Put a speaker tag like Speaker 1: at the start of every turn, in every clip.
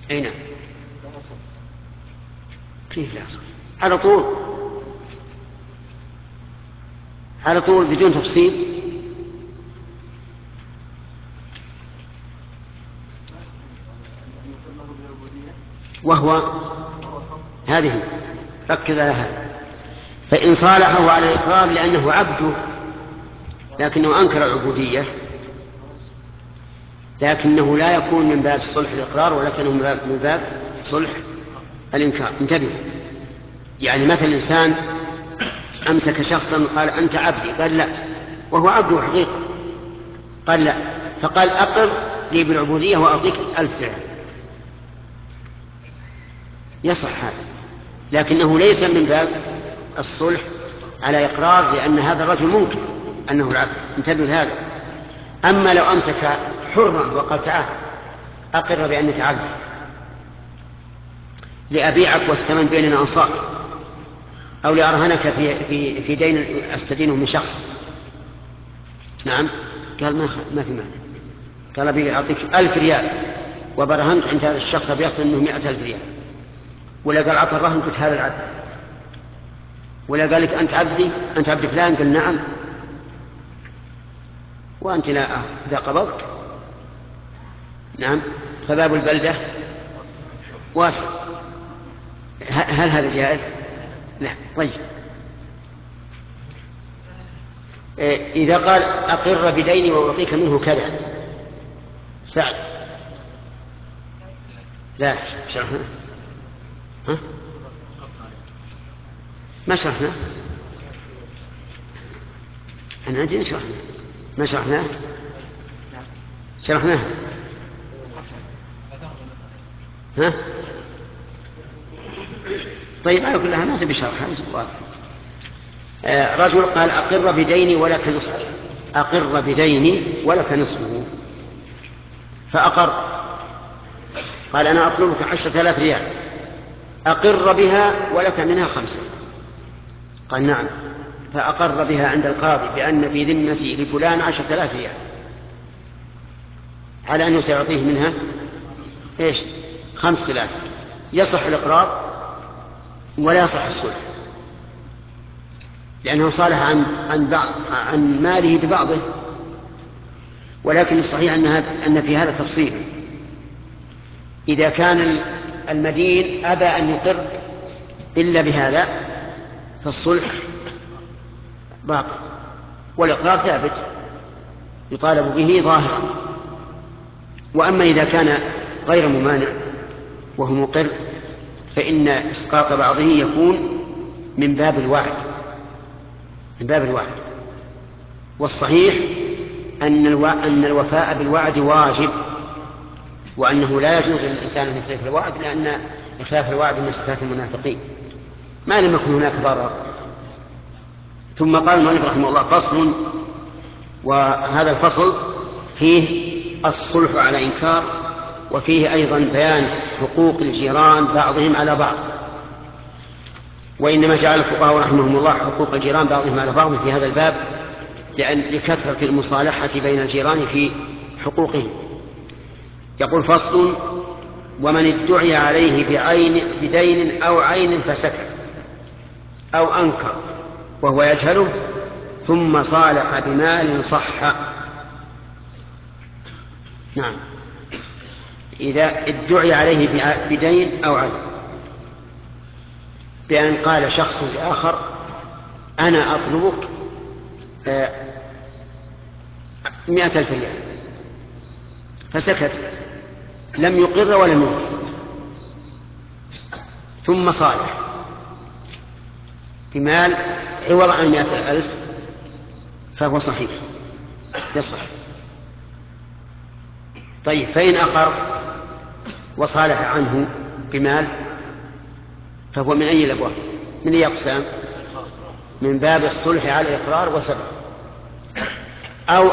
Speaker 1: أي نعم. كيف لا أصل؟ على طول، على طول بدون تفصيل. وهو هذه، ركز على هذا. فإن صالحه على الإقرار لأنه عبده لكنه أنكر العبودية، لكنه لا يكون من باب صلح الإقرار ولكنه من باب صلح الإنكار. انتبه، يعني مثل الإنسان أمسك شخصا وقال أنت عبدي، قال لا، وهو عبده حقيقة، قال لا، فقال أقر لي بالعبودية وأعطيك 1000 درهم، يصح هذا، لكنه ليس من باب الصلح على إقرار، لأن هذا الرجل ممكن أنه العبد. انتبه لهذا. أما لو أمسك حرا وقال تعال أقر بأنك عبد لأبيعك والثمن بيننا أنصاف، أو لأرهنك في دين أستدينه من شخص، نعم، قال ما في معنى، قال أبي أعطيك 1000 ريال وبرهنت عند هذا الشخص بيأخذ منه 100,000 ريال، ولا قال أعطى الرهن قلت هذا العبد، ولا قال لك أنت عبدي، أنت عبد فلان، قال نعم، وأنت لا إذا قبضت، نعم، فباب البلدة واسع. هل هذا جائز؟ لا. طيب، إذا قال أقر بديني وأعطيك منه كذا، سعد، لا شرحنا، ها؟ ما شرحنا، أنا عندي شرحنا، ما شرحناه، شرحناه، ها؟ طيب على كلها ما تبي شرح، هذا سؤال. رجل قال أقر بديني ولك نصفه، أقر بديني ولك نصفه، فأقر، قال أنا أطلبك 10,000 ريال، أقر بها ولك منها 5، قال نعم، فأقر بها عند القاضي بأن في ذمتي لفلان 10,000 ريال، على أنه سيعطيه منها إيش؟ 5,000. يصح الإقرار ولا يصح الصلح، لأنه صالح عن ماله ببعضه، ولكن الصحيح أن في هذا تفصيل. إذا كان المدين أبى أن يقر إلا بهذا فالصلح باقي، والإقرار ثابت يطالب به ظاهرا. وأما إذا كان غير ممانع وهو مقر فإن إسقاط بعضه يكون من باب الوعد، من باب الوعد. والصحيح أن الوفاء بالوعد واجب، وأنه لا يجوز للإنسان أن يخلف الوعد، لأن إخلاف الوعد من صفات المنافقين ما لم يكن هناك ضرر. ثم قال المؤلف رحمه الله فصل، وهذا الفصل فيه الصلح على إنكار، وفيه أيضا بيان حقوق الجيران بعضهم على بعض. وإنما جعل الفقهاء رحمهم الله حقوق الجيران بعضهم على بعض في هذا الباب لكثرة المصالحة بين الجيران في حقوقهم. يقول فصل: ومن ادعي عليه بدين أو عين فسكت أو أنكر وهو يجهله ثم صالح بمال صح. نعم، إذا ادعي عليه بدين أو عين، بأن قال شخص لآخر أنا أطلبك 100,000 ريال، فسكت لم يقر ولم ينكر، ثم صالح بمال عوض عن 100,000 فهو صحيح، يصح. طيب، فإن أقر وصالح عنه بمال فهو من أي الأبواب؟ من أي أقسام؟ من باب الصلح على الإقرار وسبب. أو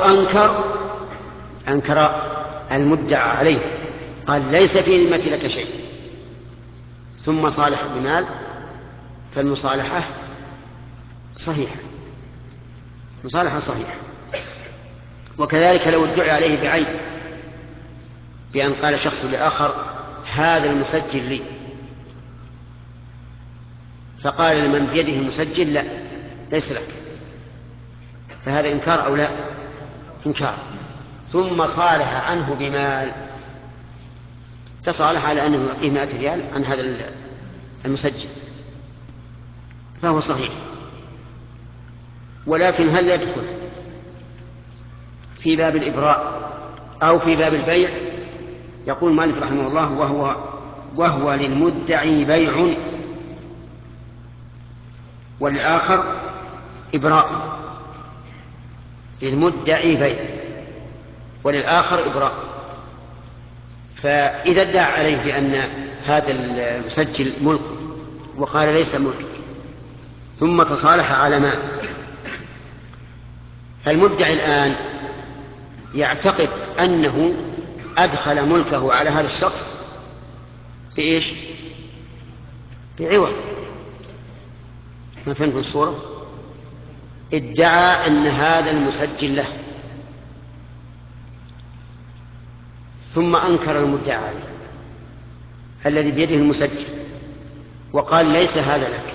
Speaker 1: أنكر المدعى عليه، قال ليس في ذمتي لك شيء، ثم صالح بمال، فالمصالحة صحيحة، مصالحة صحيحة. وكذلك لو ادعي عليه بعين، بأن قال شخص لآخر هذا المسجل لي، فقال لمن بيده المسجل لا ليس لك، فهذا إنكار أو لا؟ إنكار. ثم صالح عنه بمال، تصالح على أنه يعطيه 100 ريال عن هذا المسجل، فهو صحيح. ولكن هل يدخل في باب الإبراء أو في باب البيع؟ يقول مالك رحمه الله: وهو للمدعي بيع والآخر إبراء. للمدعي بيع وللآخر إبراء. فإذا ادعى عليه بأن هذا المسجل ملكه وقال ليس ملكك، ثم تصالح على مال، فالمدعي الآن يعتقد أنه أدخل ملكه على هذا الشخص بإيش؟ بعوض. ما فهمتم الصورة؟ ادعى أن هذا المسجل له، ثم أنكر المدعى عليه الذي بيده المسجل وقال ليس هذا لك،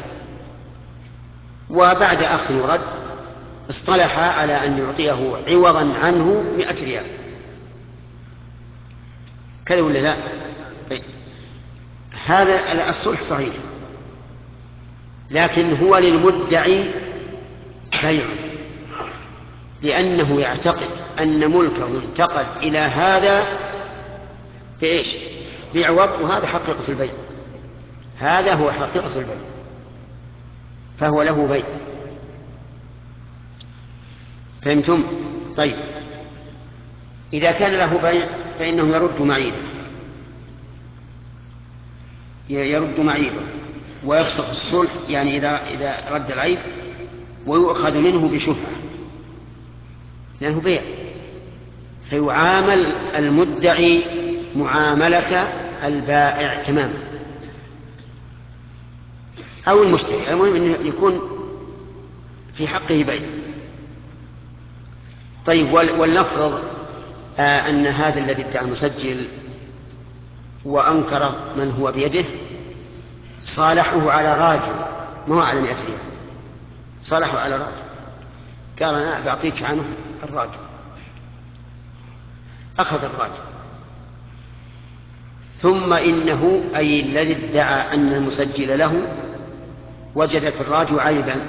Speaker 1: وبعد أخذ ورد اصطلح على أن يعطيه عوضا عنه 100 ريال. كذا ولا لا؟ هذا الصلح صحيح، لكن هو للمدعي بيع، لأنه يعتقد أن ملكه انتقل إلى هذا بإيش؟ بعوض، وهذا حقيقة البيع، هذا هو حقيقة البيع، فهو له بيع. فهمتم؟ طيب، إذا كان له بيع فإنه يرد معيبه، يرد معيبه ويفسخ الصلح، يعني إذا رد العيب، ويؤخذ منه بشبهة لأنه بيع، فيعامل المدعي معاملة البائع تماما أو المشتري، المهم أنه يكون في حقه بيع. طيب، ولنفرض أن هذا الذي ادعى المسجل وأنكر من هو بيده صالحه على راجل، ما هو على 100 ريال، صالحه على راجل، قال أنا بعطيك عنه الراجل، أخذ الراجل، ثم إنه أي الذي ادعى أن المسجل له وجد في الراجل عيبا،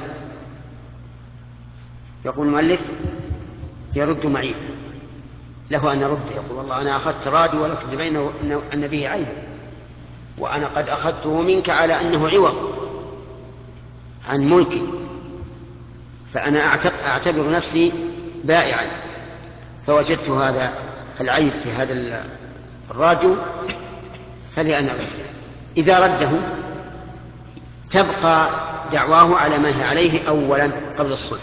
Speaker 1: يقول المؤلف يرد معي، له أن يرد، يقول والله أنا أخذت راجل ولكن بينه أن به عيبا، وأنا قد أخذته منك على أنه عوض عن ملكي، فأنا أعتبر نفسي بائعا، فوجدت هذا العيب في هذا الراجل فلي أنا رده. إذا رده تبقى دعواه على ما هي عليه أولا قبل الصلح.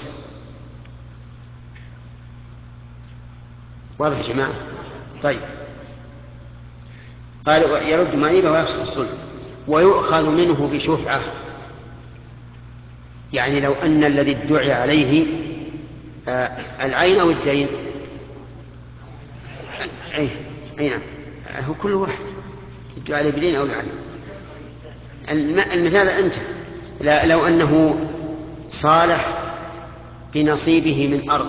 Speaker 1: واضح يا جماعة؟ طيب، قال يرد معيبه ويفسخ الصلح ويؤخذ منه بشفعة، يعني لو أن الذي ادعي عليه العين أو الدين، أي نعم، هو كل واحد ادعي عليه بدين أو العين. المثال أنت لو أنه صالح بنصيبه من أرض،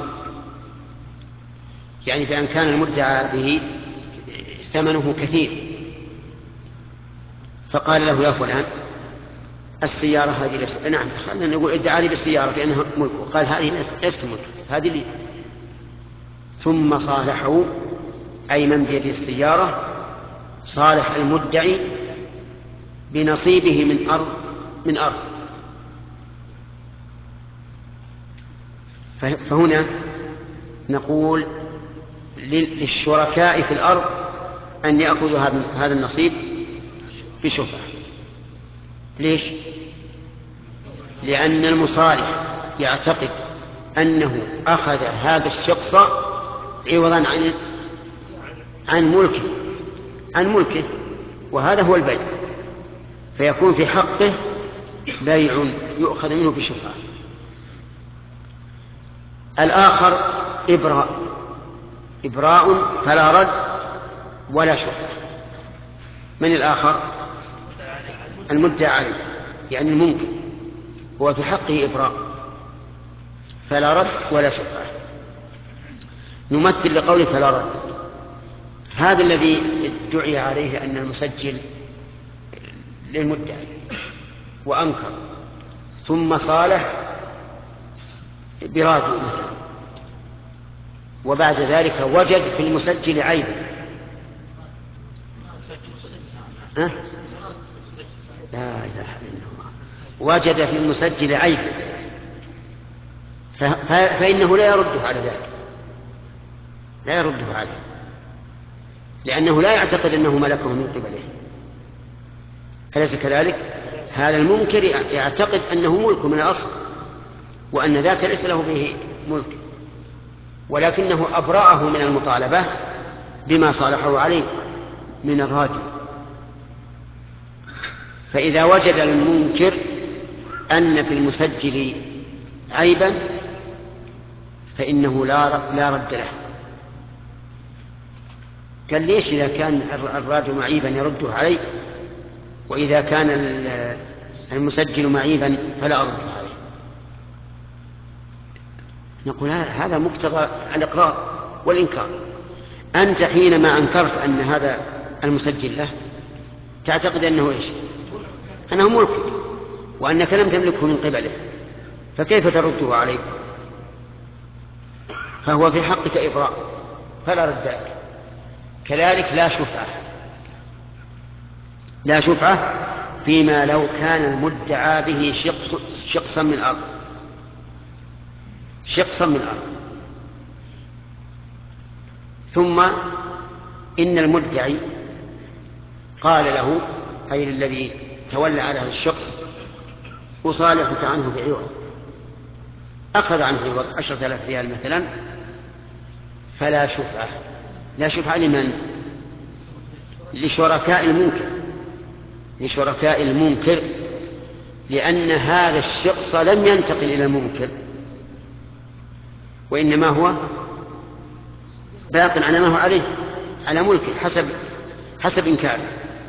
Speaker 1: يعني بأن كان المدعى به ثمنه كثير، فقال له يا فلان السيارة هذه ليست، نعم خلينا نقول ادعى لي بالسيارة بأنها ملكه، قال هذه ليست ملك، هذه لي، ثم صالحه أي من بيده السيارة صالح المدعي بنصيبه من أرض. فهنا نقول للشركاء في الأرض أن يأخذوا هذا النصيب بشفعة. ليش؟ لأن المصالح يعتقد أنه أخذ هذا الشخص عوضا عن ملكه، وهذا هو البيع، فيكون في حقه بيع يؤخذ منه بشفعة. الآخر إبراء فلا رد ولا شفعة، من الآخر؟ المدعى عليه، يعني الممكن، هو في حقه إبراء، فلا رد ولا شفعة. نمثل لقوله فلا رد. هذا الذي ادعي عليه أن المسجل للمدعي وأنكر، ثم صالح براد مثلا، وبعد ذلك وجد في المسجل عيبا. لا إله إلا الله. وجد في المسجل عيبا، فإنه لا يرده على ذلك، لا يرده عليه، لأنه لا يعتقد أنه ملكه من قبله. أليس كذلك؟ هذا المنكر يعتقد أنه ملك من الأصل، وأن ذاك ليس له به ملك، ولكنه أبرأه من المطالبة بما صالحه عليه من الراجل. فإذا وجد المنكر أن في المسجل عيبا فإنه لا رد له. قال ليش إذا كان الراجل معيبا يرده عليه، وإذا كان المسجل معيبا فلا أرده عليه؟ نقول هذا مقتضى الإقرار والإنكار. أنت حينما أنكرت أن هذا المسجل له تعتقد أنه إيش؟ أنه ملك، وأنك لم تملكه من قبله، فكيف ترده عليه؟ فهو في حقك إبراء فلا رد لك. كذلك لا شفعة فيما لو كان المدعى به شقصا من الأرض، ثم إن المدعي قال له، أي الذي تولى على هذا الشخص، أصالحك عنه بعوض، أخذ عنه عوض 10,000 ريال مثلا، فلا شفعة. لا شفعة لمن؟ لشركاء المنكر، لأن هذا الشخص لم ينتقل إلى المنكر، وإنما هو باق على ما هو عليه، على ملكه حسب إنكاره.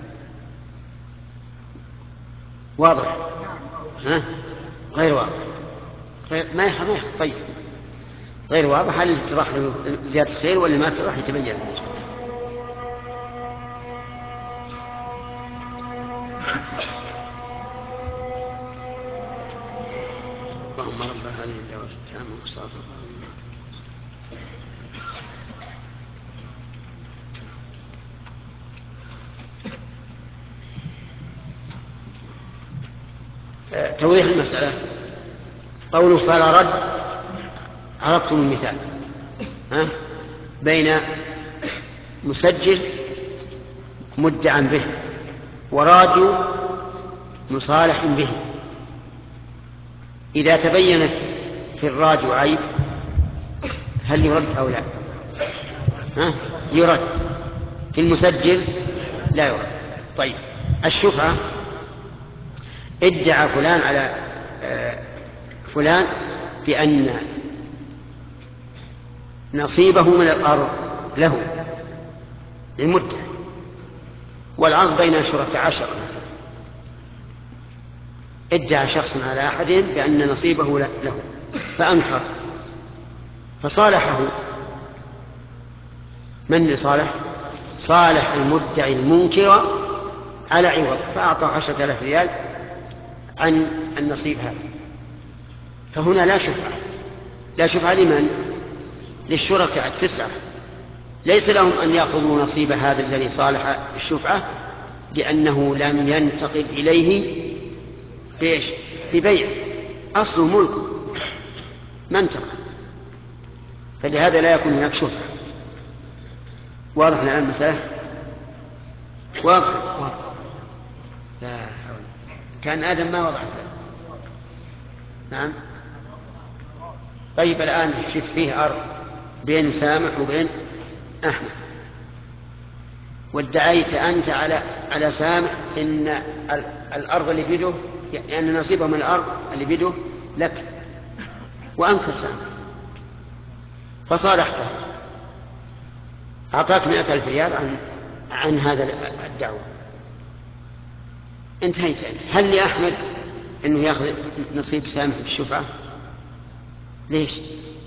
Speaker 1: واضح؟ غير واضح؟ ما يحب. طيب، غير واضح. هل اتضح له زيادة خير ولا ما اتضح؟ يتبين. اللهم رب هذه الدعوة التامة والصلاة والسلام. توضيح المسألة. قوله فلا رد، عرفتم المثال بين مسجل مدعى به وراديو مصالح به. إذا تبين في الراديو عيب هل يرد أو لا؟ يرد. في المسجل لا يرد. طيب، الشفعة، ادعى فلان على فلان بأن نصيبه من الأرض له للمدعي، والعرض بين شركاء 10. ادعى شخص على أحدهم بأن نصيبه له فأنكر، فصالحه. من صالح؟ صالح المدعي المنكر على عوض، فأعطاه 10,000 ريال عن النصيب هذا. فهنا لا شفعة لمن؟ للشركاء 9. ليس لهم أن يأخذوا نصيب هذا الذي صالح الشفعة، لأنه لم ينتقل إليه بإيش؟ ببيع، أصله ملكه ما انتقل، فلهذا لا يكون هناك شفعة. واضح الآن المسألة؟ واضح؟ لا حول. كان آدم ما وضح له. نعم. طيب، الآن شف فيه أرض بين سامح وبين أحمد، وادعيت أنت على سامح إن الأرض اللي بيده، يعني نصيبه من الأرض اللي بيده لك، وأنكر سامح فصالحته، أعطاك 100,000 ريال عن هذا الدعوة، انتهيت. هل لأحمد أنه يأخذ نصيب سامح في الشفعة؟ ليش؟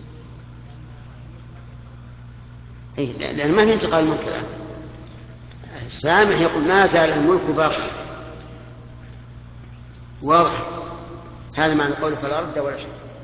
Speaker 1: لأن ما في انتقال الملك الآن. سامح يقول ما زال الملك باقي. واضح؟ هذا معنى قوله فلا رد ولا شك.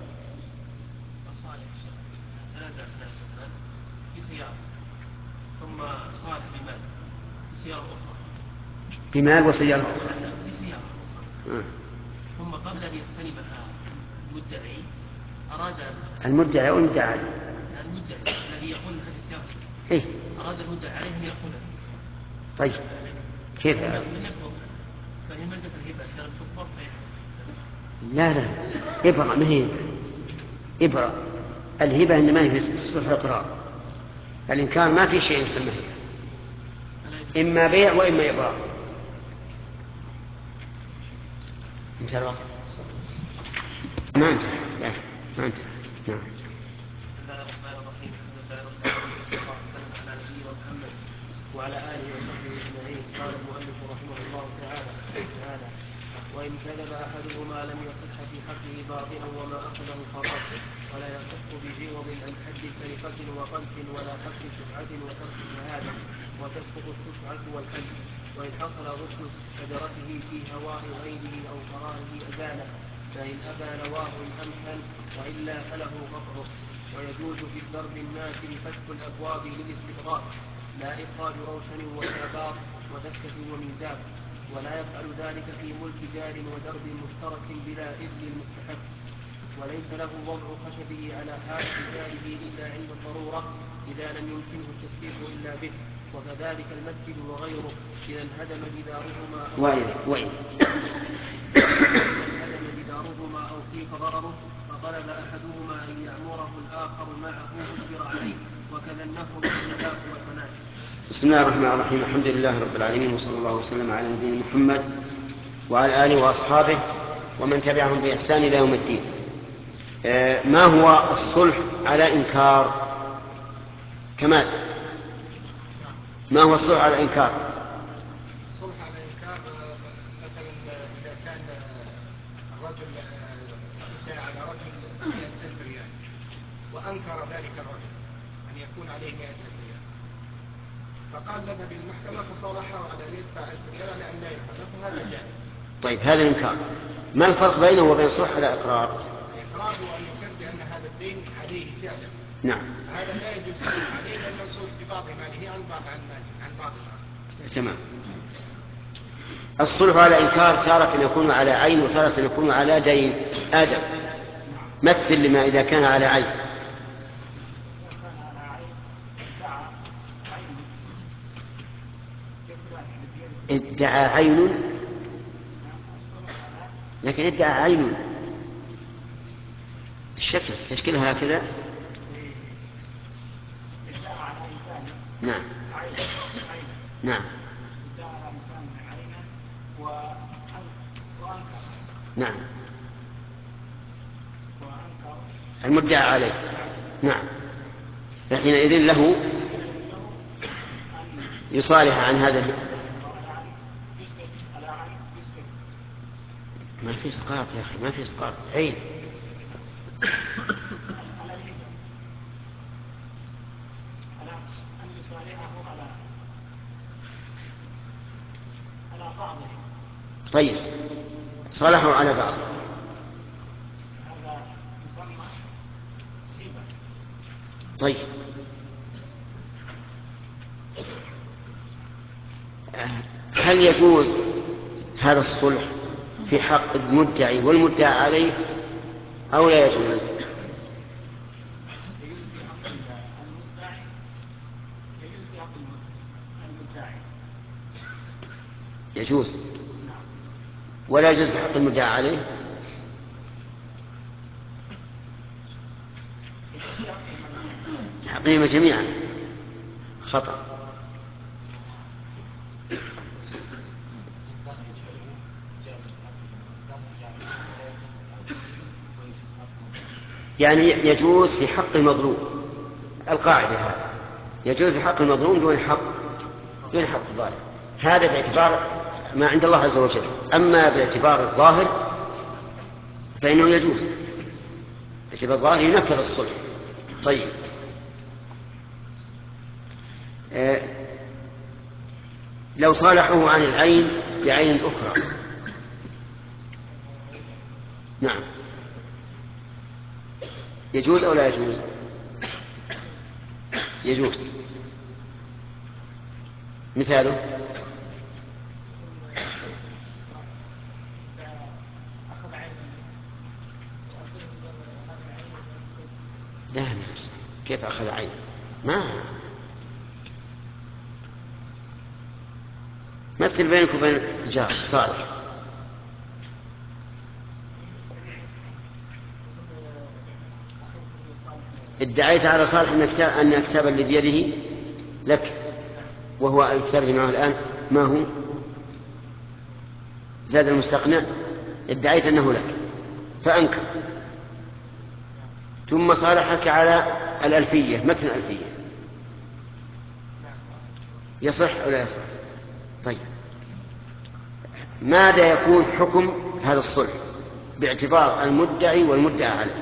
Speaker 2: ثم صالح بمال بسيارة أخرى،
Speaker 1: بمال وسيارة أخرى،
Speaker 2: بسيارة أخرى. ثم قبل أن يستلمها المدعي أراد
Speaker 1: المدعي أو المدعي عليه،
Speaker 2: المدعي الذي يقول هذه السيارة
Speaker 1: إيه؟
Speaker 2: أراد المدعي عليه أن يأخذها.
Speaker 1: طيب كيف هذا؟
Speaker 2: فهي مزة الهبة إذا لم تقبض
Speaker 1: لا إبرة، ما هي إبرة. الهبة إنما هي في صلح الإقرار. الإنكار ما في شيء يسمى هبة، إما بيع وإما إبرار. انتهى الوقت؟ ما انتهى. لا ما انتهى. نعم.
Speaker 2: بسم الله الرحمن الرحيم. الحمد لله رب العالمين والصلاة والسلام على نبينا محمد وعلى آله وصحبه أجمعين. قال المؤلف رحمه الله تعالى: وإن كذب أحدهما لم يصح في حقه باطلا وما أخذه فرط، ولا يصح بعوض عن حد سرقة وقذف ولا حق شفعة وترك شهادة، وتسقط الشفعة والحد. وإن حصل غسل شجرته في هواء غيره أو قراره أزاله، فإن أبى نواه إن أمكن، وإلا فله قطعه. ويجوز في الدرب الناتر فتح الأبواب للاستقراء، لا إخراج روشن وكابار ودكة وميزاب، ولا يفعل ذلك في ملك جار ودرب مشترك بلا إذن المستحق. وليس له وضع خشبه على حائط جاره إلا عند الضرورة إذا لم يمكنه التسريح إلا به. وكذلك المسجد وغيره إذا انهدم جدارهما أو فيق ضرره فطلب أحدهما أن يأمره الآخر معه أجبر عليه. وكذا النهر والخلاف والفناء.
Speaker 1: بسم الله الرحمن الرحيم. الحمد لله رب العالمين، وصلى الله وسلم على نبينا محمد وعلى آله وأصحابه ومن تبعهم بإحسان إلى يوم الدين. ما هو الصلح على إنكار؟ كمال، ما هو الصلح على إنكار؟
Speaker 3: الصلح على إنكار مثلا إذا كان الرجل ادعى على رجل 100,000 ريال وأنكر ذلك الرجل أن يكون عليه 100,000 ريال، فقال لنا بالمحكمة فصالحه على أن يدفع 1000 ريال على أن لا يفعله، فهذا جائز.
Speaker 1: طيب هذا الإنكار، ما الفرق بينه وبين صلح على إقرار؟
Speaker 3: الإقرار هو أن يقر بأن هذا الدين عليه فعلا.
Speaker 1: نعم.
Speaker 3: هذا لا يجوز الصلح عليه لأنه يصلح ببعض ماله عن بعض الآخر.
Speaker 1: تمام. الصلح على إنكار تارة يكون على عين وتارة يكون على دين. آدم، مثل لما إذا كان على عين. ادعى عين، لكن ادعى عين الشكل تشكيلها هكذا. نعم نعم نعم المدعى عليه. نعم، فحينئذ له يصالح عن هذا. ما في اسقاط يا اخي، ما في اسقاط. عين طيب، صالحوا على بعض. طيب هل يجوز هذا الصلح في حق المدعي والمدعى عليه أو لا يجوز؟ يجوز، ولا يجوز في حق المدعى عليه. حقهما جميعا خطأ. يعني يجوز في حق المظلوم، القاعدة هذا يجوز في حق المظلوم دون حق الظالم. هذا باعتبار ما عند الله عز وجل. أما باعتبار الظاهر فإنه يجوز، باعتبار الظاهر ينفذ الصلح. طيب، لو صالحه عن العين بعين أخرى، نعم، يجوز أو لا يجوز؟ يجوز. مثاله لا، كيف أخذ عين؟ ما مثل بينك وبين الجار صالح، ادعيت على صالح أن الكتاب اللي بيده لك، وهو الكتاب اللي معه الآن ما هو؟ زاد المستقنع، ادعيت أنه لك فأنكر، ثم صالحك على الألفية، متن الألفية، يصح أو لا يصح؟ طيب، ماذا يكون حكم هذا الصلح باعتبار المدعي والمدعى عليه؟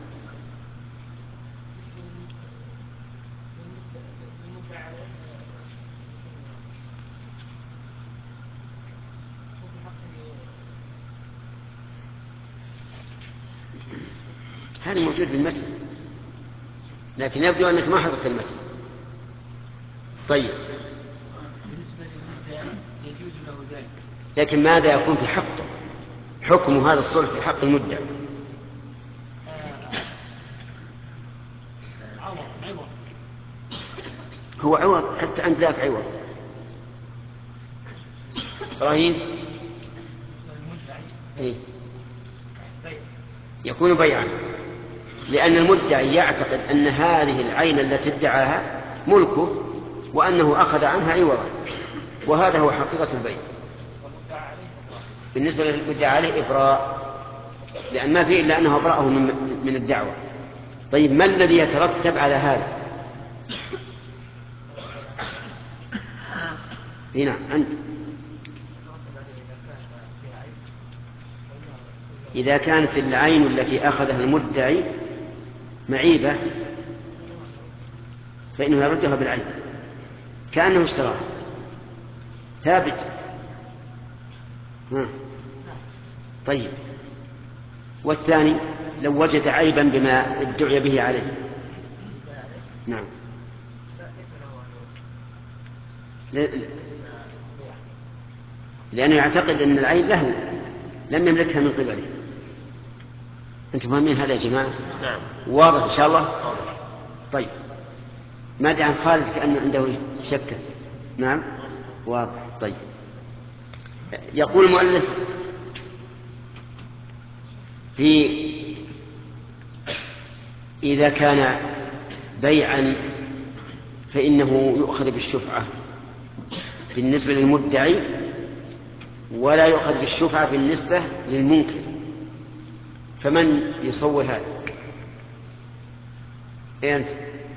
Speaker 1: هذا موجود بالمتن، لكن يبدو أنك ما حفظت المتن. طيب،
Speaker 2: بالنسبة للمدعي يجوز له ذلك،
Speaker 1: لكن ماذا يكون في حقه؟ حكم هذا الصلح في حق المدعي؟
Speaker 2: عوض.
Speaker 1: هو عوض، حتى عند ذاك عوض. إبراهيم، إيه؟ يكون بيعا، لأن المدعي يعتقد أن هذه العين التي ادعاها ملكه وأنه أخذ عنها عوضا، وهذا هو حقيقة البيع. بالنسبة للمدعى عليه إبراء، لأن ما فيه إلا أنه أبرأه من الدعوة. طيب، ما الذي يترتب على هذا؟ هنا أنت، إذا كانت العين التي أخذها المدعي معيبة فإنه يردها بالعين كأنه اشتراها، ثابت. طيب، والثاني لو وجد عيبا بما ادعي به عليه، نعم، لأنه يعتقد أن العين له لم يملكها من قبله. أنتم فاهمين هذا يا جماعة؟
Speaker 4: نعم.
Speaker 1: واضح إن شاء الله؟ طيب، ماذا عن خالد كأن عنده شكة؟ نعم، واضح. طيب، يقول المؤلف إذا كان بيعا فإنه يؤخذ بالشفعة بالنسبة للمدعي، ولا يؤخذ بالشفعة بالنسبة للمنكر، فمن يصور هذا؟ إيه أنت؟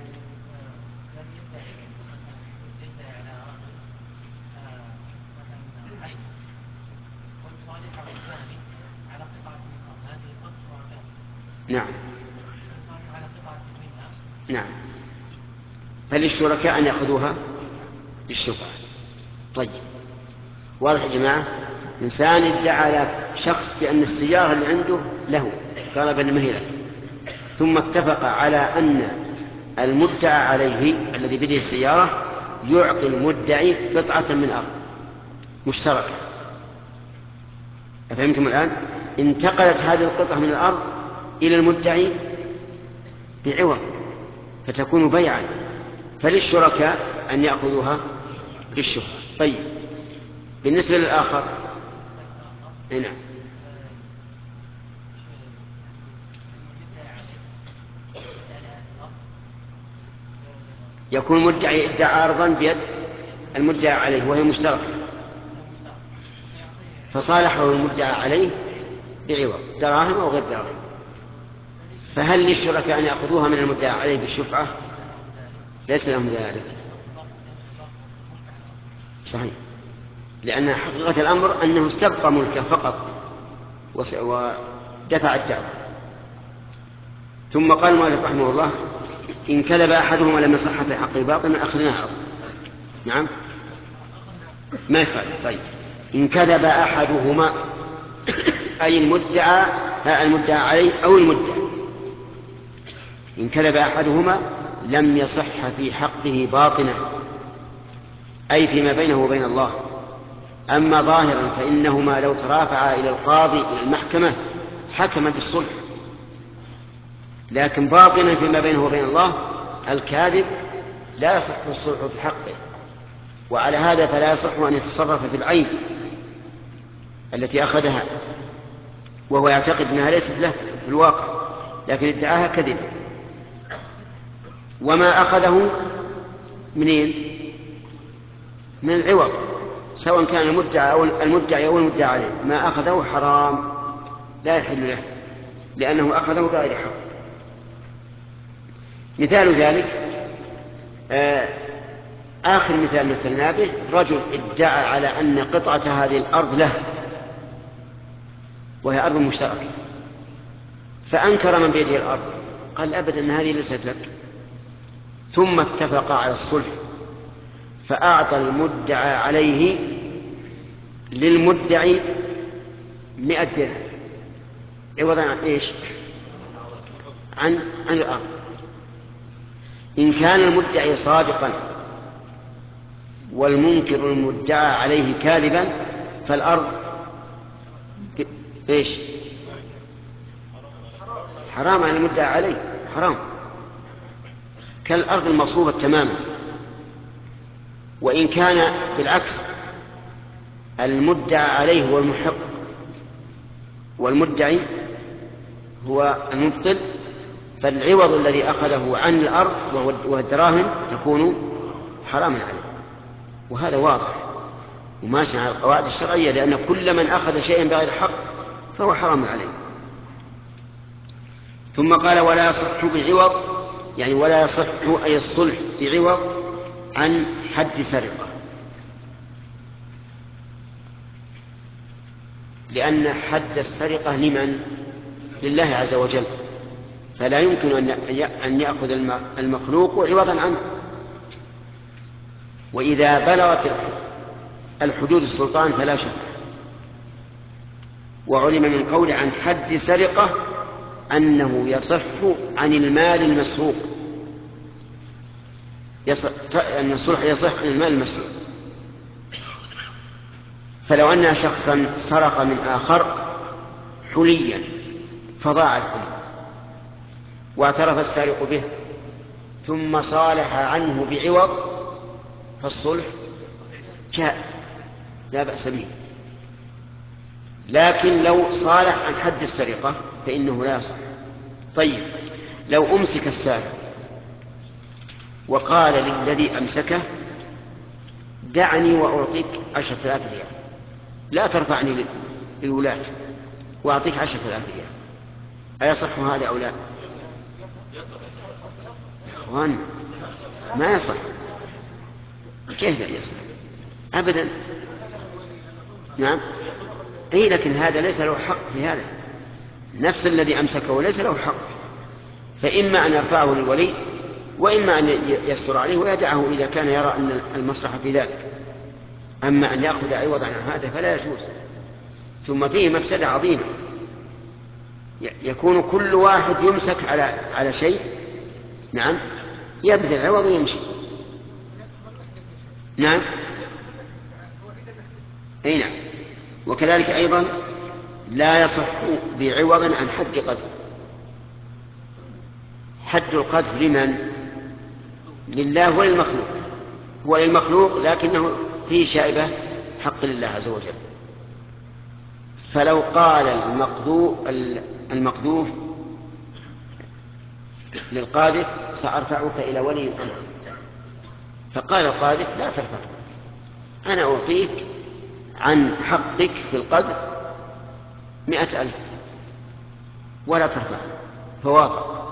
Speaker 1: نعم، نعم، فللشركاء أن يأخذوها بالشفعة. طيب، واضح يا جماعة؟ إنسان ادعى على شخص بأن السيارة اللي عنده له، قال بأن ما هي لك، ثم اتفق على أن المدعى عليه الذي بيده السيارة يعطي المدعي قطعة من أرض مشتركة. أفهمتم الآن؟ انتقلت هذه القطعة من الأرض إلى المدعي بعوض، فتكون بيعا، فللشركاء أن يأخذوها بالشفعة. طيب، بالنسبة للآخر هنا يكون المدعي ادعى أرضا بيد المدعى عليه وهي مشتركة، فصالحه المدعى عليه بعوض دراهم أو غير دراهم، فهل للشركاء أن يأخذوها من المدعى عليه بالشفعة؟ ليس لهم ذلك. صحيح. لأن حقيقة الأمر أنه استبقى ملكه فقط ودفع الدعوة. ثم قال المؤلف رحمه الله: إن كذب أحدهما لم يصح في حقه باطلا أخذناه. نعم ما يخالف. طيب إن كذب أحدهما أي المدعى عليه أو المدعى. إن كذب أحدهما لم يصح في حقه باطنا أي فيما بينه وبين الله. أما ظاهرا فإنهما لو ترافعا إلى القاضي إلى المحكمة حكم بالصلح، لكن باطنا فيما بينه وبين الله الكاذب لا يصح الصلح في حقه، وعلى هذا فلا يصح أن يتصرف في العين التي أخذها وهو يعتقد أنها ليست له في الواقع، لكن ادعاها كذبا. وما أخذه منين؟ من العوض، سواء كان المدعي أو المدعى عليه، ما أخذه حرام لا يحل له لأنه أخذه بغير حق. مثال ذلك آخر مثال مثلنا به: رجل ادعى على أن قطعة هذه الأرض له وهي أرض مشتركة، فأنكر من بيده الأرض، قال أبدا أن هذه ليست لك، ثم اتفقا على الصلح، فأعطى المدعى عليه للمدعي 100 درهم عوضا عن إيش؟ عن الأرض. إن كان المدعي صادقا والمنكر المدعى عليه كاذبا فالأرض إيش؟ حرام على المدعى عليه، حرام كالأرض المغصوبة تماما. وإن كان بالعكس المدعى عليه هو المحق والمدعي هو المبطل، فالعوض الذي أخذه عن الأرض وهو الدراهم تكون حراما عليه. وهذا واضح وماشي على القواعد الشرعية، لأن كل من أخذ شيئا بغير حق فهو حرام عليه. ثم قال: ولا يصح بعوض، يعني ولا يصح أي الصلح بعوض عن حد سرقة، لأن حد السرقة لمن؟ لله عز وجل، فلا يمكن أن يأخذ المخلوق عوضا عنه. وإذا بلغت الحدود السلطان فلا شك. وعلم من قول عن حد سرقة أنه يصح عن المال المسروق، أن الصلح يصح عن المال المسروق. فلو أن شخصا سرق من آخر حليا فضاع الحلي واعترف السارق به ثم صالح عنه بعوض فالصلح جائز لا بأس به. لكن لو صالح عن حد السرقة فإنه لا يصح. طيب لو أمسك السارق وقال للذي أمسكه: دعني وأعطيك 10,000 ريال، لا ترفعني للولاة وأعطيك 10,000 ريال، أيصح هذا أو لا؟ إخوان ما يصح. كيف لا يصح؟ أبدا. نعم أي، لكن هذا ليس له حق في هذا، نفس الذي أمسكه ليس له حق، فإما أن يرفعه للولي وإما أن يستر عليه ويدعه إذا كان يرى أن المصلحة في ذلك. أما أن يأخذ عوضا عن هذا فلا يجوز. ثم فيه مفسدة عظيمة، يكون كل واحد يمسك على شيء، نعم، يبذل العوض ويمشي. نعم أي نعم. وكذلك أيضا لا يصح بعوض عن حد قذف. حد القذف لمن؟ لله وللمخلوق، هو للمخلوق لكنه فيه شائبة حق لله عز وجل. فلو قال المقذوف للقاذف: سأرفعك إلى ولي الأمر، فقال القاذف: لا ترفع، أنا أعطيك عن حقك في القذف 100,000 ولا ترفع، فوافق.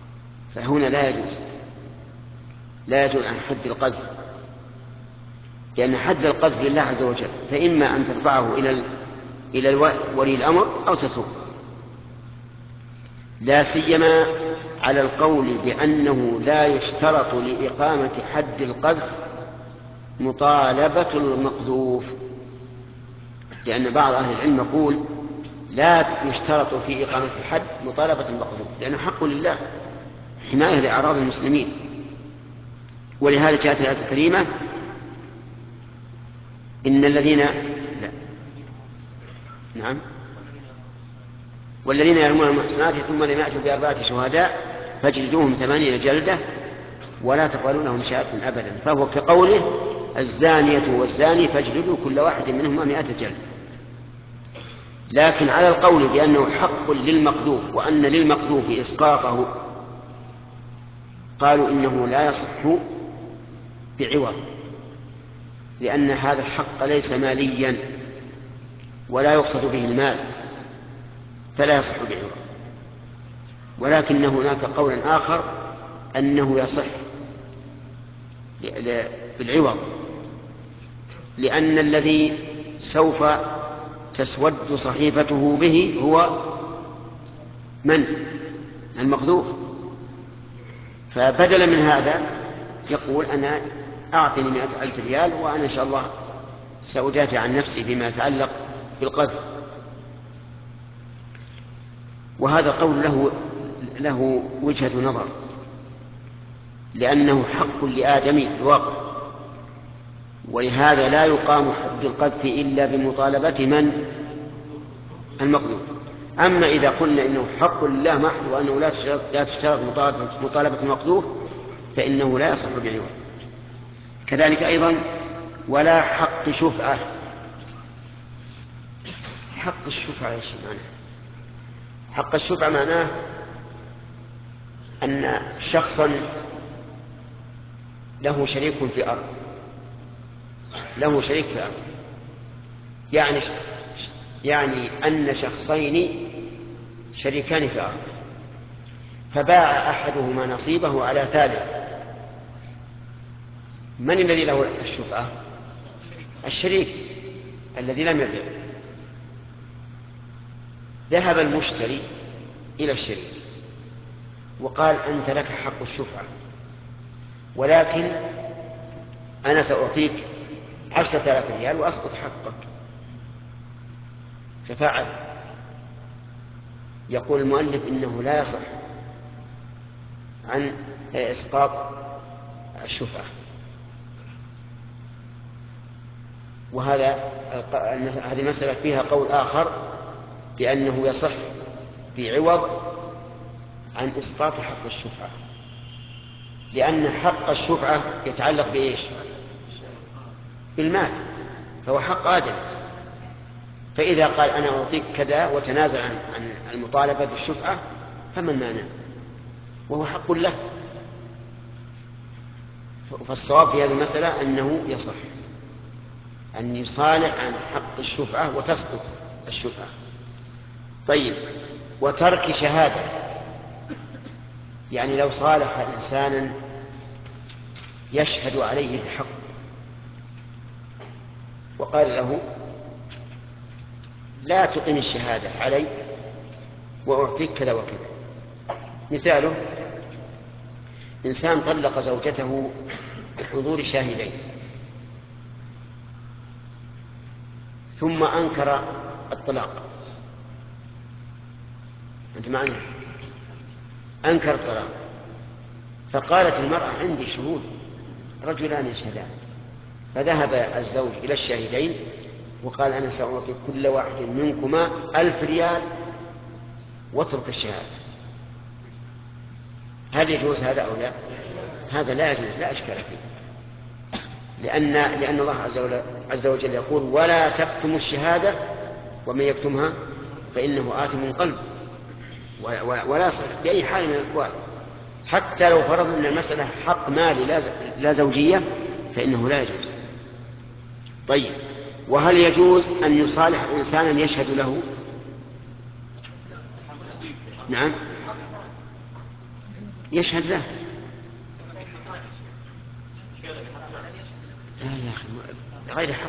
Speaker 1: فهنا لا يجوز عن حد القذف. لأن حد القذف لله عز وجل، فإما أن ترفعه إلى ولي الأمر أو تتركه، لا سيما على القول بأنه لا يشترط لإقامة حد القذف مطالبة المقذوف، لأن بعض أهل العلم يقول لا يشترط في إقامة الحد مطالبة المقذوف، لأنه حق لله حماية لأعراض المسلمين. ولهذا جاءت الآية الكريمة إن الذين نعم والذين يرمون المحصنات ثم لم يأتوا بأربعة شهداء فاجلدوهم 80 جلدة ولا تقبلوا لهم شهادة أبدا، فهو كقوله الزانية والزاني فاجلدوا كل واحد منهما 100 جلدة. لكن على القول بأنه حق للمقذوف وأن للمقذوف إسقاطه قالوا إنه لا يصح بعوض، لأن هذا الحق ليس ماليا ولا يقصد به المال فلا يصح بعوض. ولكن هناك قول آخر أنه يصح بالعوض، لأن الذي سوف تسود صحيفته به هو من؟ المقذوف. فبدلا من هذا يقول أنا أعطني 100,000 ريال وأنا إن شاء الله سأدافع عن نفسي فيما يتعلق بالقذف. وهذا القول له وجهة نظر، لأنه حق لآدمي الواقع، ولهذا لا يقام حد القذف إلا بمطالبة من؟ المقذوف. أما إذا قلنا إنه حق لله محض وأنه لا تشترط مطالبة المقذوف فإنه لا يصح بعوض. كذلك أيضا ولا حق شفعة. حق الشفعة ايش معناه؟ حق الشفعة معناه أن شخصا له شريك في أرض، يعني أن شخصين شريكان في أرض، فباع أحدهما نصيبه على ثالث. من الذي له الشفعة؟ الشريك الذي لم يبيع. ذهب المشتري إلى الشريك وقال أنت لك حق الشفعة، ولكن أنا سأعطيك 10,000 ريال وأسقط حقك. ففعل. يقول المؤلف إنه لا يصح عن إسقاط الشفعة. هذه المسألة فيها قول آخر بأنه يصح بعوض عن إسقاط حق الشفعة، لأن حق الشفعة يتعلق بإيش؟ بالمال، فهو حق آدم. فإذا قال أنا أعطيك كذا وتنازل عن المطالبة بالشفعة فما المانع؟ وهو حق له. فالصواب في هذه المسألة أنه يصح أن يصالح عن حق الشفعة وتسقط الشفعة. طيب، وترك شهادة، يعني لو صالح إنسانا يشهد عليه بحق وقال له لا تقم الشهادة علي وأعطيك كذا وكذا. مثاله إنسان طلق زوجته بحضور شاهدين ثم أنكر الطلاق. أنت معنى أنكر الطلاق، فقالت المرأة عندي شهود رجلان يشهدان، فذهب الزوج إلى الشاهدين وقال أنا سأعطي كل واحد منكما 1000 ريال واترك الشهادة. هل يجوز هذا أو لا؟ هذا لا يجوز، لا إشكال فيه، لأن الله عز وجل يقول ولا تكتموا الشهادة ومن يكتمها فإنه آثم قلبه. ولا صح بأي حال من الأحوال، حتى لو فرض أن المسألة حق مالي لا زوجية فإنه لا يجوز. طيب، وهل يجوز أن يصالح إنسانا يشهد له؟ نعم، يشهد له. لا يا أخي، بغير حق،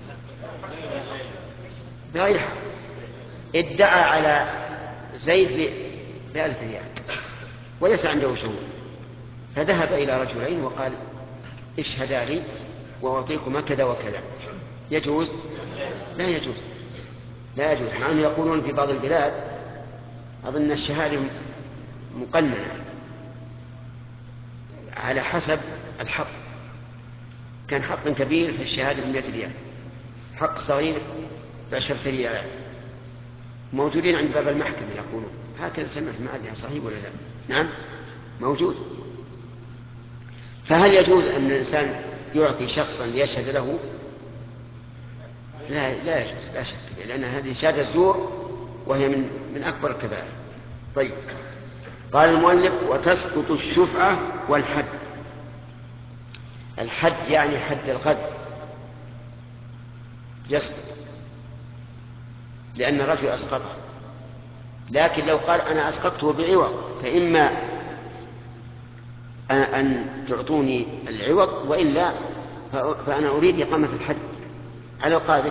Speaker 1: بغير حق. ادعى على زيد ب1,000 ريال وليس عنده شهود، فذهب إلى رجلين وقال اشهدا لي وأعطيكما كذا وكذا. يجوز؟ لا يجوز، لا يجوز. مع أنه يقولون في بعض البلاد أظن الشهادة مقننة على حسب الحق، كان حق كبير في الشهادة ب100 ريال، حق صغير ب10 ريالات، موجودين عند باب المحكمة يقولون هكذا. سمعت، ما أدري صحيح ولا لا. نعم موجود. فهل يجوز أن الإنسان يعطي شخصا ليشهد له؟ لا يجوز، لا شك، لأن هذه شهادة زور وهي من أكبر الكبائر. طيب، قال المؤلف وتسقط الشفعة والحد. الحد يعني حد القذف يسقط لأن الرجل أسقطه، لكن لو قال أنا أسقطته بعوض فإما أن تعطوني العوض وإلا فأنا أريد إقامة الحد على القاذف،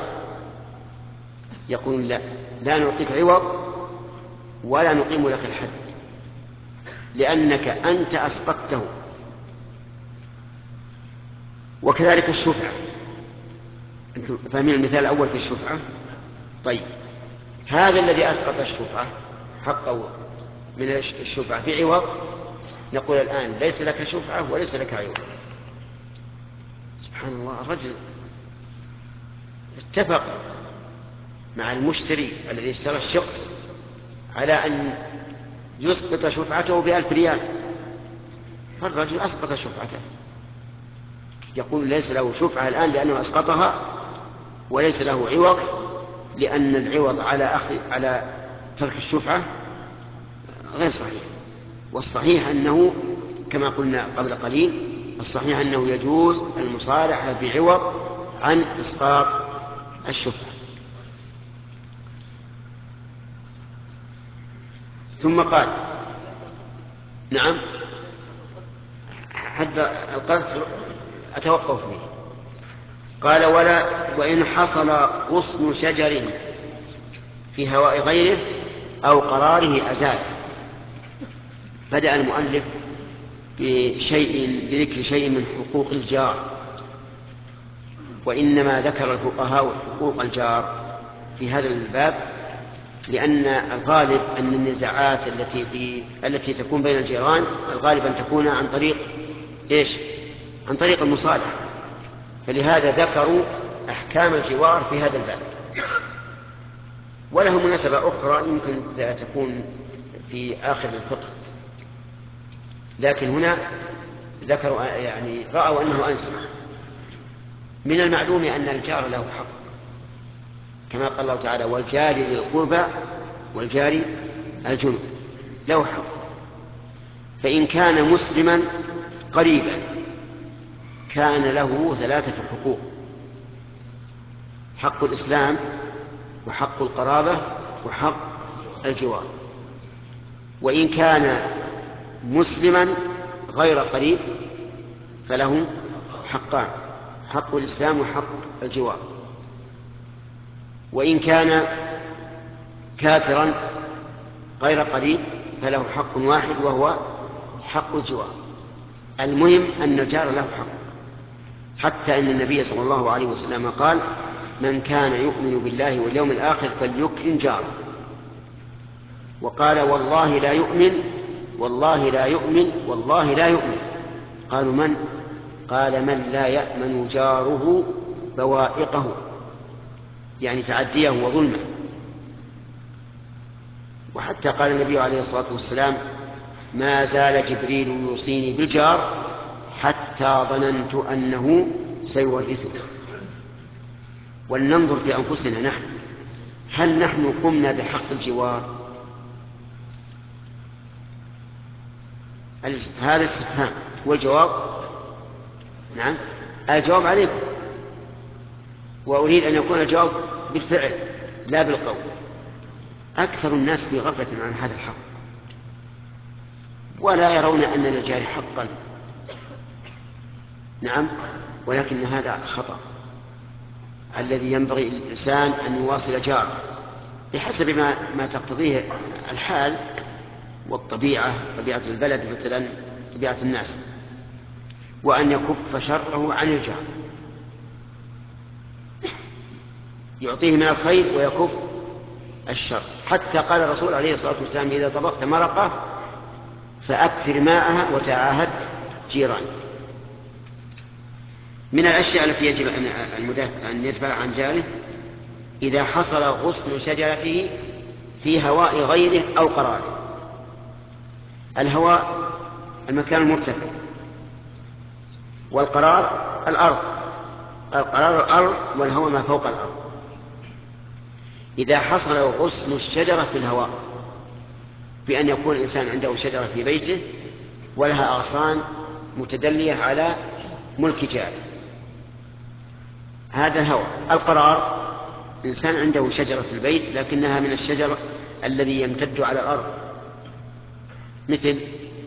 Speaker 1: يقول لا نعطيك عوض ولا نقيم لك الحد لأنك أنت أسقطته. وكذلك الشفعة، أنتم فاهمين المثال الأول في الشفعة؟ طيب، هذا الذي أسقط الشفعة حقه من الشفعة بعوض، نقول الآن ليس لك شفعة وليس لك عوض. سبحان الله، الرجل اتفق مع المشتري الذي اشترى الشخص على أن يسقط شفعته ب1,000 ريال، فالرجل أسقط شفعته، يقول ليس له شفعة الآن لأنه أسقطها، وليس له عوض لأن العوض على ترك الشفعة غير صحيح. والصحيح أنه كما قلنا قبل قليل، الصحيح أنه يجوز المصالحة بعوض عن إسقاط الشفعة. ثم قال نعم حد القذف أتوقف فيه. قال وإن حصل غصن شجر في هواء غيره أو قراره أزاله. بدأ المؤلف بذكر شيء من حقوق الجار، وإنما ذكر الفقهاء حقوق الجار في هذا الباب لأن الغالب أن النزاعات التي تكون بين الجيران الغالب أن تكون عن طريق عن طريق المصالحة، فلهذا ذكروا أحكام الجوار في هذا الباب. وله مناسبة أخرى يمكن تكون في آخر الفقه، لكن هنا ذكروا رأوا أنه أنسب. من المعلوم أن الجار له حق كما قال الله تعالى والجار ذي القربى والجار الجنب، له حق. فإن كان مسلما قريبا كان له 3 حقوق: حق الإسلام وحق القرابة وحق الجوار. وإن كان مسلما غير قريب فله حقان: حق الإسلام وحق الجوار. وإن كان كافرا غير قريب فله حق واحد وهو حق الجوار. المهم أن الجار له حق، حتى أن النبي صلى الله عليه وسلم قال من كان يؤمن بالله واليوم الآخر فليكرم جاره. وقال والله لا يؤمن والله لا يؤمن والله لا يؤمن. قالوا من؟ قال من لا يأمن جاره بوائقه، يعني تعديه وظلمه. وحتى قال النبي عليه الصلاة والسلام ما زال جبريل يوصيني بالجار حتى ظننت أنه سيورثه. ولننظر في أنفسنا نحن، هل نحن قمنا بحق الجوار؟ هذا استفهام، والجواب نعم. الجواب عليكم، وأريد أن يكون الجواب بالفعل لا بالقول. أكثر الناس في غفلة عن هذا الحق ولا يرون أن للجار حقا، نعم، ولكن هذا خطأ. الذي ينبغي للإنسان أن يواصل جاره بحسب ما تقتضيه الحال والطبيعة، طبيعة البلد مثلا، طبيعة الناس، وأن يكف شره عن الجار، يعطيه من الخير ويكف الشر. حتى قال الرسول عليه الصلاة والسلام: إذا طبخت مرقة فأكثر ماءها وتعاهد جيرانك. من الأشياء التي يجب أن يدفع عن جاره: إذا حصل غصن شجرته في هواء غيره أو قراره. الهواء المكان المرتفع، والقرار الأرض، القرار الأرض، والهواء ما فوق الأرض. إذا حصل غصن الشجرة في الهواء، بأن يكون الإنسان عنده شجرة في بيته ولها أغصان متدلية على ملك جاره، هذا هواء. القرار إنسان عنده شجرة في البيت لكنها من الشجر الذي يمتد على الأرض، مثل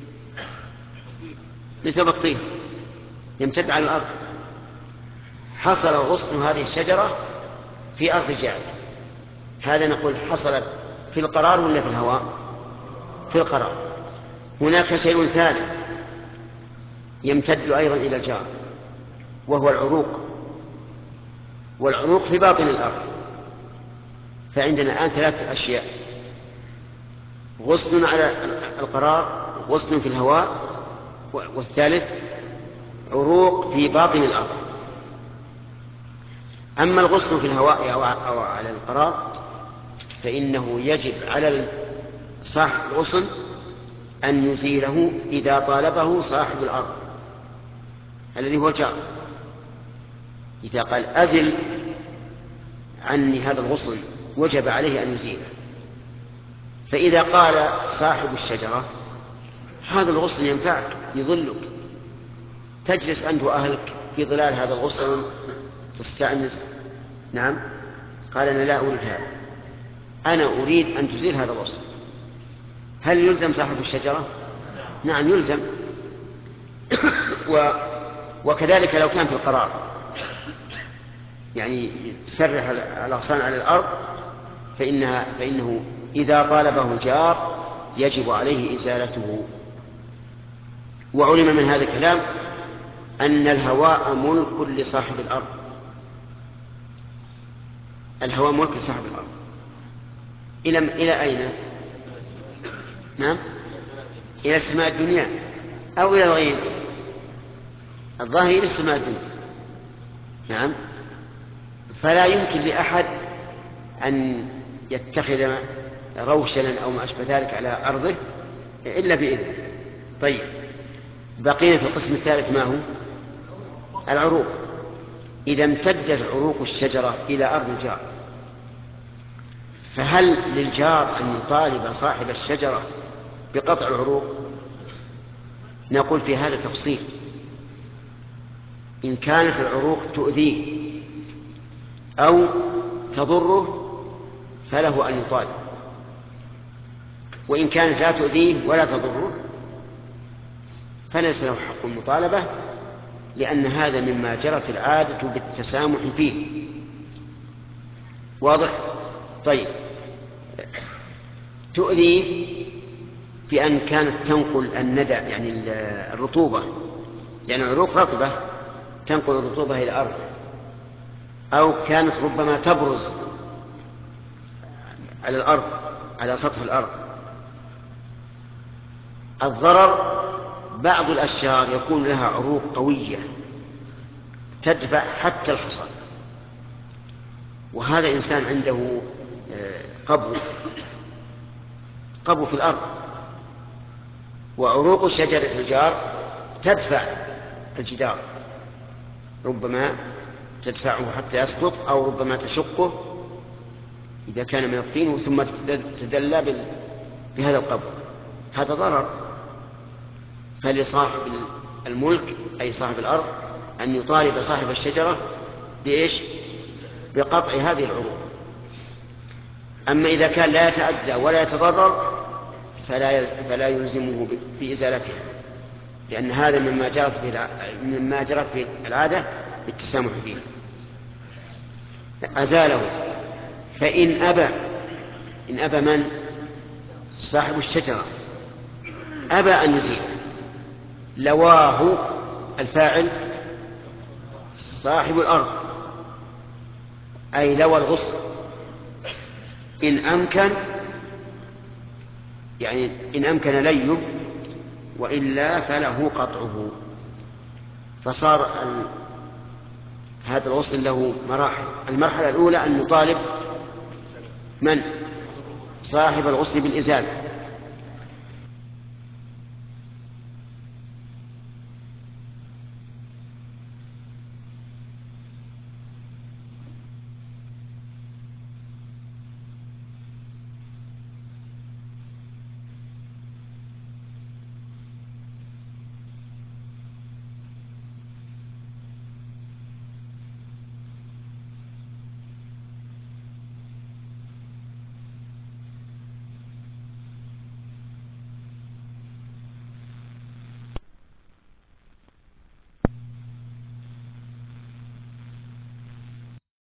Speaker 1: بطيخ يمتد على الأرض، حصل غصن هذه الشجرة في أرض جاره، هذا نقول حصلت في القرار ولا في الهواء؟ في القرار. هناك شيء ثالث يمتد أيضا إلى الجار، وهو العروق، والعروق في باطن الأرض. فعندنا الآن 3 أشياء: غصن على القرار، غصن في الهواء، والثالث عروق في باطن الأرض. أما الغصن في الهواء أو على القرار فإنه يجب على صاحب الغصن أن يزيله إذا طالبه صاحب الأرض الذي هو الجار. إذا قال: أزل عني هذا الغصن، وجب عليه أن يزيله. فإذا قال صاحب الشجرة: هذا الغصن ينفعك يظلك، تجلس أنت وأهلك في ظلال هذا الغصن تستأنس، نعم، قال: أنا لا أريد هذا، أنا أريد أن تزيل هذا الغصن. هل يلزم صاحب الشجرة؟ نعم يلزم. وكذلك لو كان في القرار، يعني تسرح الأغصان على الأرض، فإنه إذا طالبه الجار يجب عليه إزالته. وعلم من هذا الكلام أن الهواء ملك لصاحب الأرض، الهواء ملك لصاحب الأرض. إلى أين؟ نعم، إلى السماء الدنيا أو إلى الغيب؟ الظاهر إلى السماء الدنيا، نعم. فلا يمكن لأحد أن يتخذ روشنا أو ما أشبه ذلك على أرضه إلا بإذنه. طيب، بقينا في القسم الثالث، ما هو؟ العروق. إذا امتدت عروق الشجرة إلى أرض الجار، فهل للجار أن يطالب صاحب الشجرة بقطع العروق؟ نقول في هذا تفصيل. إن كانت العروق تؤذيه أو تضره فله أن يطالب، وإن كانت لا تؤذيه ولا تضره فليس له حق المطالبة، لأن هذا مما جرت العادة بالتسامح فيه. واضح؟ طيب، تؤذيه بأن كانت تنقل الندى، يعني الرطوبة، لأن العروق رطبة تنقل الرطوبة إلى الأرض، أو كانت ربما تبرز على الأرض، على سطح الأرض. الضرر: بعض الأشجار يكون لها عروق قوية تدفع حتى الحصى، وهذا إنسان عنده قبو في الأرض، وعروق الشجر في الجار تدفع الجدار، ربما تدفعه حتى يسقط، أو ربما تشقه إذا كان من الطين ثم تدلى بهذا القبو. هذا ضرر. فلصاحب الملك أي صاحب الأرض أن يطالب صاحب الشجرة بإيش؟ بقطع هذه العروق. أما إذا كان لا يتأذى ولا يتضرر فلا يلزمه بإزالتها، لأن هذا مما جرت في العادة بالتسامح فيه. أزاله. فإن أبى، إن أبى من؟ صاحب الشجرة أبى أن يزيله، لواه الفاعل صاحب الأرض، أي لوى الغصن إن أمكن، يعني إن أمكن ليه، وإلا فله قطعه. فصار هذا الغصن له مراحل. المرحلة الأولى أن نطالب من؟ صاحب الغصن بالإزالة،